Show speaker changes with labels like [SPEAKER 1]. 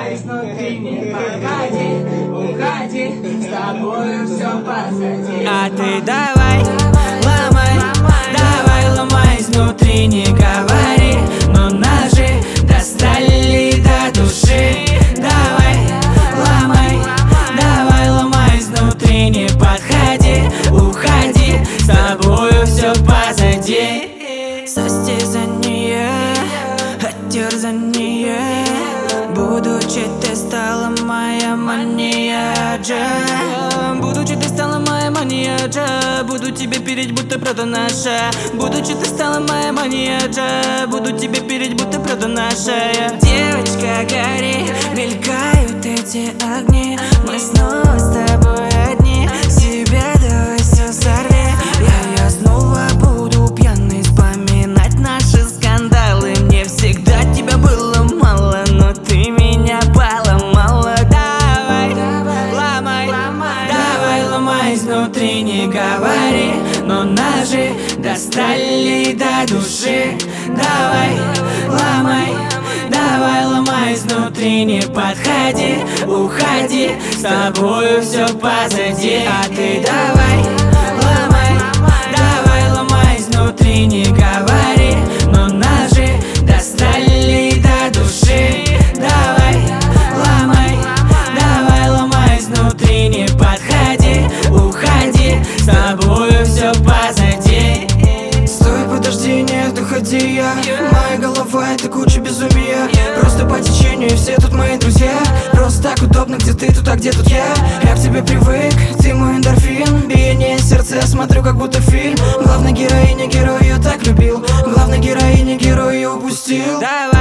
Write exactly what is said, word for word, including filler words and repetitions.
[SPEAKER 1] ломай изнутри, не подходи, уходи, с тобою все позади.
[SPEAKER 2] А ты давай, ломай, давай, ломай изнутри, не говори, но ножи достали до души. Давай, ломай, давай, ломай изнутри, не подходи, уходи, с тобою все позади. Состязание, оттерзание, будучи ты стала моя мания, будучи ты стала моя мания, буду тебе переть, будто правда наша. Будучи ты стала моя мания, буду тебе переть, будто правда наша. Девочка, гори, мелькают эти огни, мы снова с тобой одни. Себя давай все сорви, я, я снова буду пьяный вспоминать наши скандалы. Мне всегда тебя было мало, но ты меня поломала. Давай, ломай, давай, ломай изнутри, не говори, но ножи достали до души. Давай, ломай, давай, ломай изнутри, не подходи, уходи, с тобою все позади. А ты давай, ломай, давай, ломай изнутри, не говори, но ножи достали до души. Давай, ломай, давай, ломай изнутри, не подходи, уходи, с тобою все позади.
[SPEAKER 3] Стой, подожди, нет, уходи я. Моя голова — это куча безумия. Просто по течению, и все тут мои друзья. Просто так удобно, где ты тут, а где тут я. Я к тебе привык, ты мой эндорфин. Биение сердца, я смотрю, как будто фильм. Главной героиня, герой, я так любил. Главной героиня, герой, я упустил.
[SPEAKER 2] Давай.